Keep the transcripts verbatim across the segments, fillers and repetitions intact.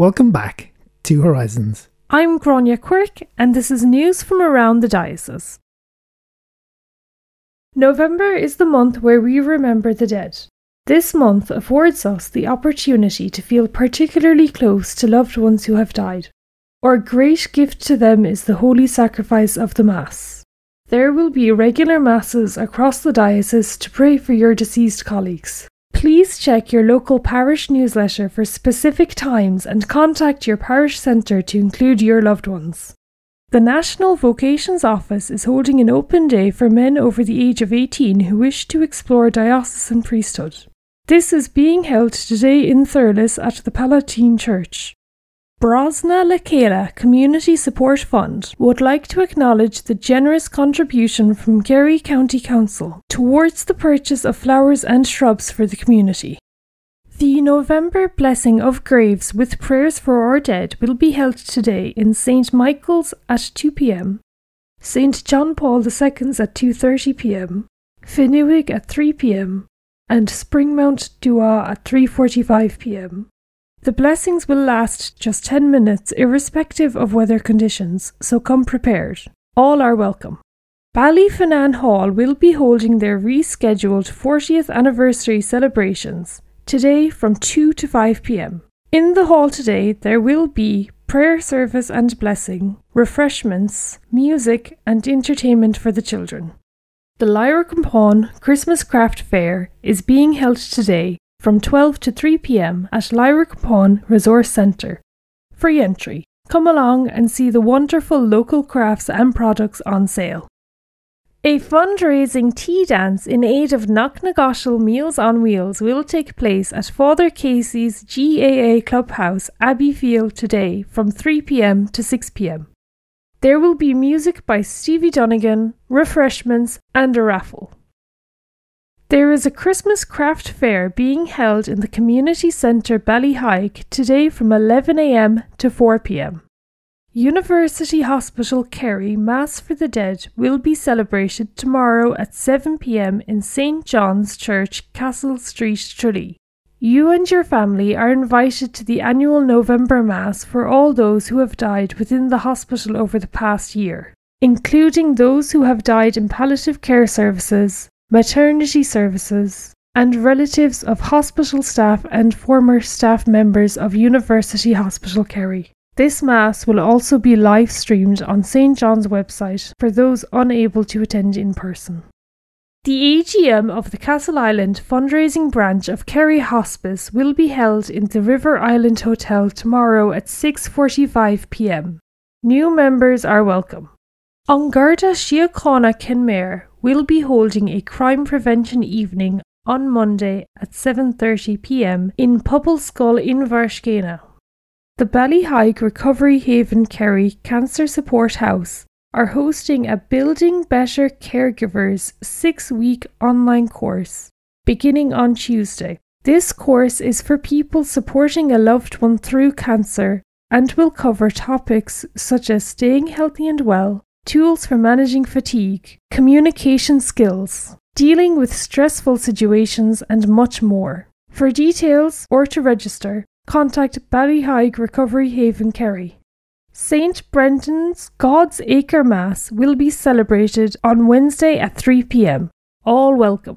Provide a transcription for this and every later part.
Welcome back to Horizons. I'm Grania Quirk, and this is news from around the diocese. November is the month where we remember the dead. This month affords us the opportunity to feel particularly close to loved ones who have died. Our great gift to them is the holy sacrifice of the Mass. There will be regular Masses across the diocese to pray for your deceased colleagues. Please check your local parish newsletter for specific times and contact your parish centre to include your loved ones. The National Vocations Office is holding an open day for men over the age of eighteen who wish to explore diocesan priesthood. This is being held today in Thurles at the Palatine Church. Brosna Lekela Community Support Fund would like to acknowledge the generous contribution from Kerry County Council towards the purchase of flowers and shrubs for the community. The November Blessing of Graves with prayers for our dead will be held today in Saint Michael's at two p m, Saint John Paul the Second's at two thirty p m, Finuig at three p m, and Springmount Dua at three forty-five p m. The blessings will last just ten minutes irrespective of weather conditions, so come prepared. All are welcome. Ballyfinnan Hall will be holding their rescheduled fortieth anniversary celebrations today from two to five p m. In the hall today there will be prayer service and blessing, refreshments, music and entertainment for the children. The Lyra Compon Christmas Craft Fair is being held today from twelve to three p m at Lyra Compon Resource Centre. Free entry. Come along and see the wonderful local crafts and products on sale. A fundraising tea dance in aid of Knocknagoshel Meals on Wheels will take place at Father Casey's G A A Clubhouse, Abbeyfield today from three p m to six p m. There will be music by Stevie Donegan, refreshments and a raffle. There is a Christmas craft fair being held in the Community Centre Ballyhaig today from eleven a m to four p m. University Hospital Kerry Mass for the Dead will be celebrated tomorrow at seven p m in Saint John's Church, Castle Street, Tralee. You and your family are invited to the annual November Mass for all those who have died within the hospital over the past year, including those who have died in palliative care services, maternity services, and relatives of hospital staff and former staff members of University Hospital Kerry. This Mass will also be live streamed on Saint John's website for those unable to attend in person. The A G M of the Castle Island fundraising branch of Kerry Hospice will be held in the River Island Hotel tomorrow at six forty-five p m. New members are welcome. An Garda Síochána Kenmare will be holding a crime prevention evening on Monday at seven thirty p m in Pobbleskull in Invershgana. The Ballyhaig Recovery Haven Kerry Cancer Support House are hosting a Building Better Caregivers six-week online course beginning on Tuesday. This course is for people supporting a loved one through cancer and will cover topics such as staying healthy and well, tools for managing fatigue, communication skills, dealing with stressful situations and much more. For details or to register, contact Ballyhaig Recovery Haven Kerry. Saint Brendan's God's Acre Mass will be celebrated on Wednesday at three p m. All welcome.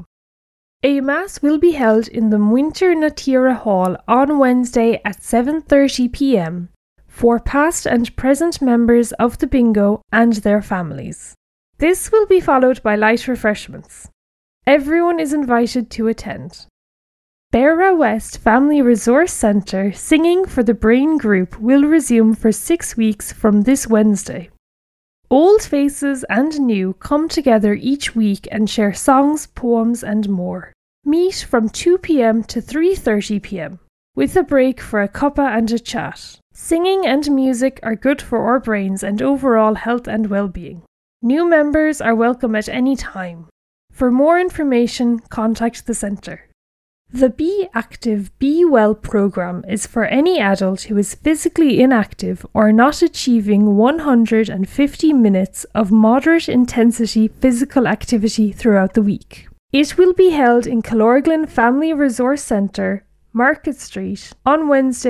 A Mass will be held in the Muintir na Tíre Hall on Wednesday at seven thirty p m for past and present members of the bingo and their families. This will be followed by light refreshments. Everyone is invited to attend. Beara West Family Resource Centre Singing for the Brain Group will resume for six weeks from this Wednesday. Old faces and new come together each week and share songs, poems and more. Meet from two p m to three thirty p m with a break for a cuppa and a chat. Singing and music are good for our brains and overall health and well-being. New members are welcome at any time. For more information, contact the centre. The Be Active, Be Well programme is for any adult who is physically inactive or not achieving one hundred fifty minutes of moderate intensity physical activity throughout the week. It will be held in Killorglin Family Resource Centre, Market Street, on Wednesdays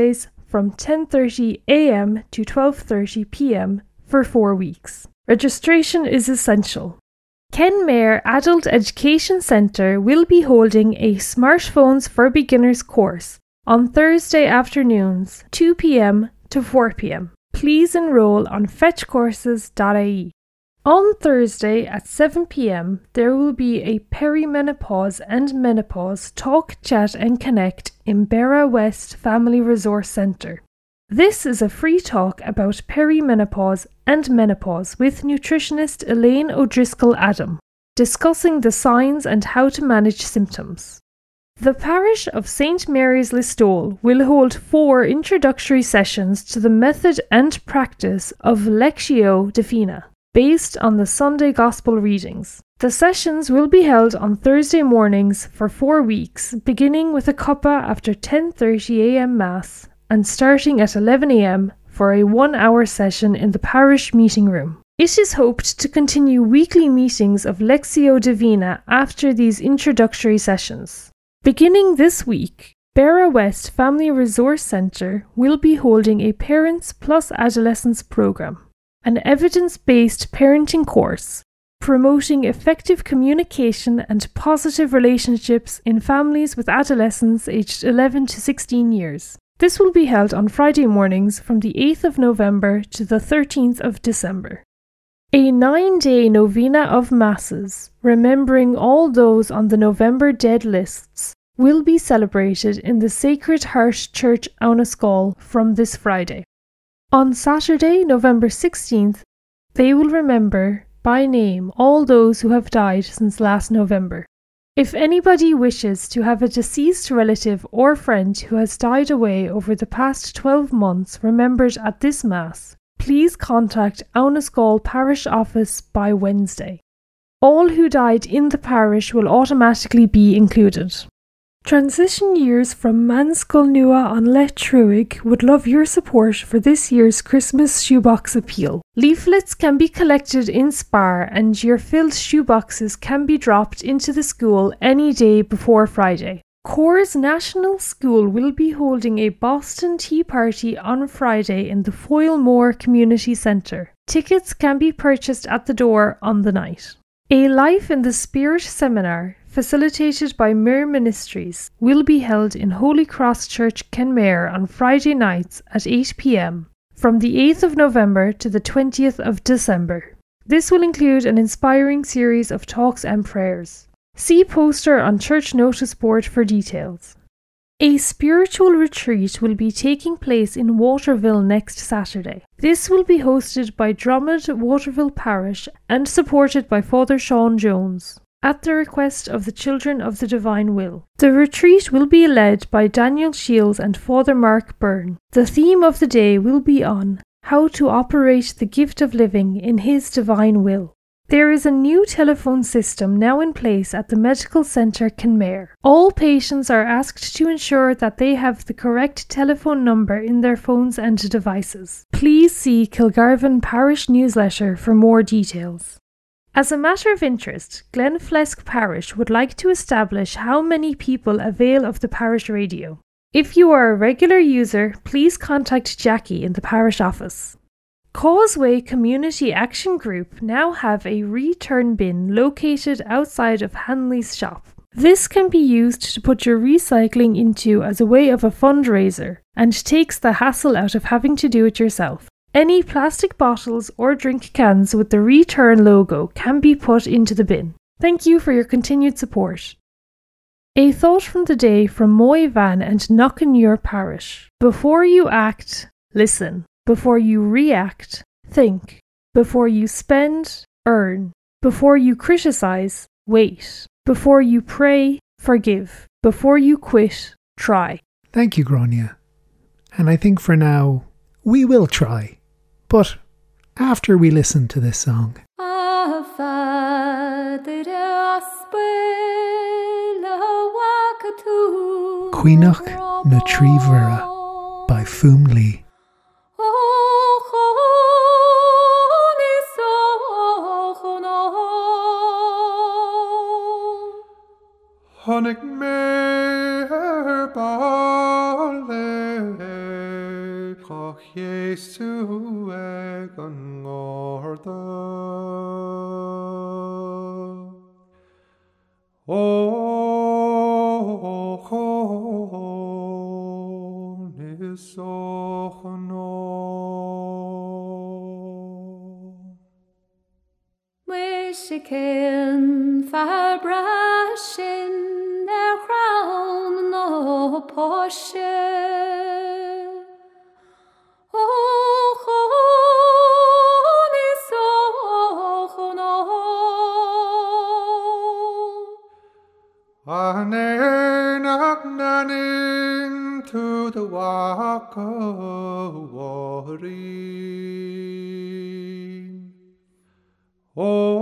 from ten thirty a m to twelve thirty p m for four weeks. Registration is essential. Kenmare Adult Education Centre will be holding a Smartphones for Beginners course on Thursday afternoons, two p m to four p m. Please enrol on fetch courses dot I E. On Thursday at seven p m, there will be a perimenopause and menopause talk, chat and connect in Beara West Family Resource Centre. This is a free talk about perimenopause and menopause with nutritionist Elaine O'Driscoll Adam, discussing the signs and how to manage symptoms. The parish of Saint Mary's Listowel will hold four introductory sessions to the method and practice of Lectio Divina, based on the Sunday Gospel readings. The sessions will be held on Thursday mornings for four weeks, beginning with a cuppa after ten thirty a m Mass and starting at eleven a m for a one-hour session in the parish meeting room. It is hoped to continue weekly meetings of Lectio Divina after these introductory sessions. Beginning this week, Beara West Family Resource Centre will be holding a Parents plus Adolescents programme, an evidence-based parenting course promoting effective communication and positive relationships in families with adolescents aged eleven to sixteen years. This will be held on Friday mornings from the eighth of November to the thirteenth of December. A nine-day novena of Masses, remembering all those on the November dead lists, will be celebrated in the Sacred Heart Church Aunaskal from this Friday. On Saturday, November sixteenth, they will remember by name all those who have died since last November. If anybody wishes to have a deceased relative or friend who has died away over the past twelve months remembered at this Mass, please contact Aunaskal Parish Office by Wednesday. All who died in the parish will automatically be included. Transition Years from Manscoil Nua on Leitruig would love your support for this year's Christmas shoebox appeal. Leaflets can be collected in Spar and your filled shoeboxes can be dropped into the school any day before Friday. Coors National School will be holding a Boston Tea Party on Friday in the Foylemore Community Centre. Tickets can be purchased at the door on the night. A Life in the Spirit seminar, facilitated by Mir Ministries, will be held in Holy Cross Church, Kenmare on Friday nights at eight p m from the eighth of November to the twentieth of December. This will include an inspiring series of talks and prayers. See poster on church notice board for details. A spiritual retreat will be taking place in Waterville next Saturday. This will be hosted by Drummond Waterville Parish and supported by Father Sean Jones, at the request of the Children of the Divine Will. The retreat will be led by Daniel Shields and Father Mark Byrne. The theme of the day will be on how to operate the gift of living in His Divine Will. There is a new telephone system now in place at the Medical Centre Kenmare. All patients are asked to ensure that they have the correct telephone number in their phones and devices. Please see Kilgarvan Parish newsletter for more details. As a matter of interest, Glenflesk Parish would like to establish how many people avail of the parish radio. If you are a regular user, please contact Jackie in the parish office. Causeway Community Action Group now have a return bin located outside of Hanley's shop. This can be used to put your recycling into as a way of a fundraiser and takes the hassle out of having to do it yourself. Any plastic bottles or drink cans with the return logo can be put into the bin. Thank you for your continued support. A thought from the day from Moy Van and Knockanure Parish. Before you act, listen. Before you react, think. Before you spend, earn. Before you criticize, wait. Before you pray, forgive. Before you quit, try. Thank you, Grania. And I think for now, we will try. But after we listen to this song. Cuinoch na Trí Mhuire by Fum Lee. Honig mer balle gach Jesu ag an ngorda. O chonis och no. Wishikin fabrashin their crown no poshe. O chonis och no. Anenak nanin to the waka wari. O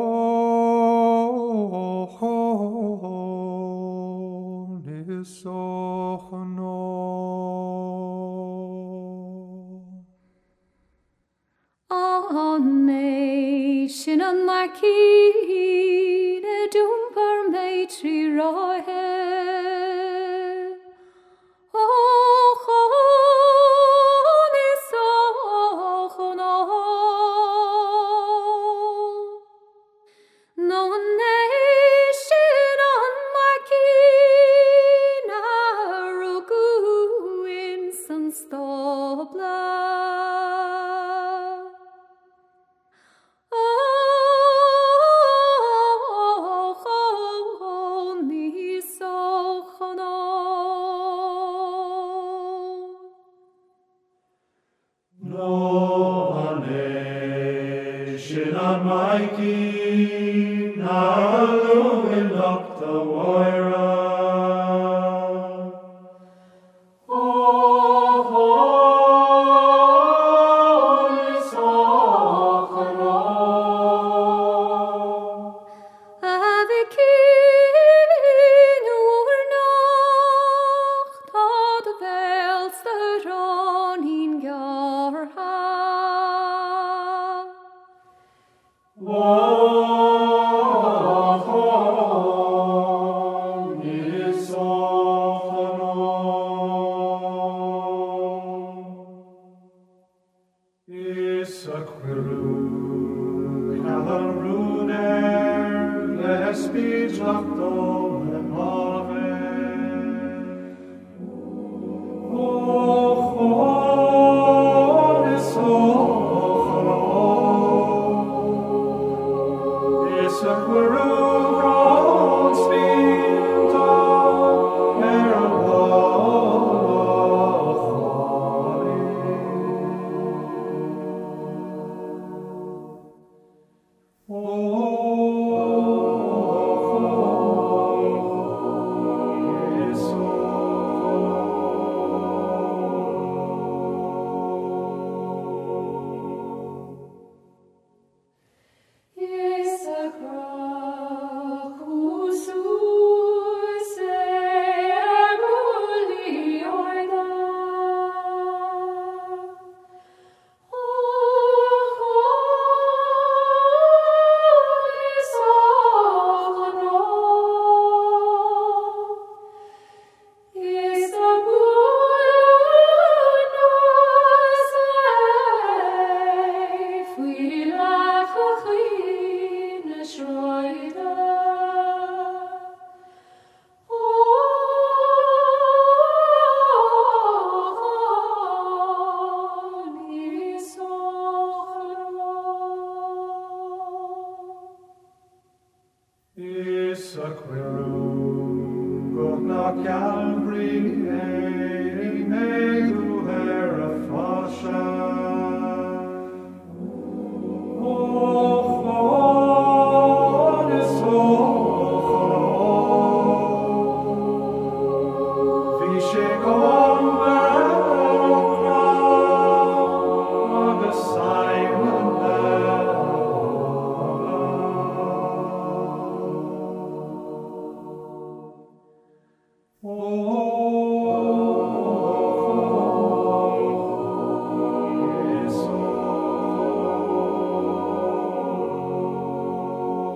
chonis och no. O nation an marquee dumper matri rohe. O chonis och no. No nation on marquee na rugu in sun stobla. Mikey, now in lock the wire. Oh, holy Sochano. Ave kin oer nacht, had de welste ran in garha.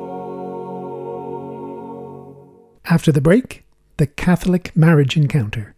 After the break, the Catholic marriage encounter.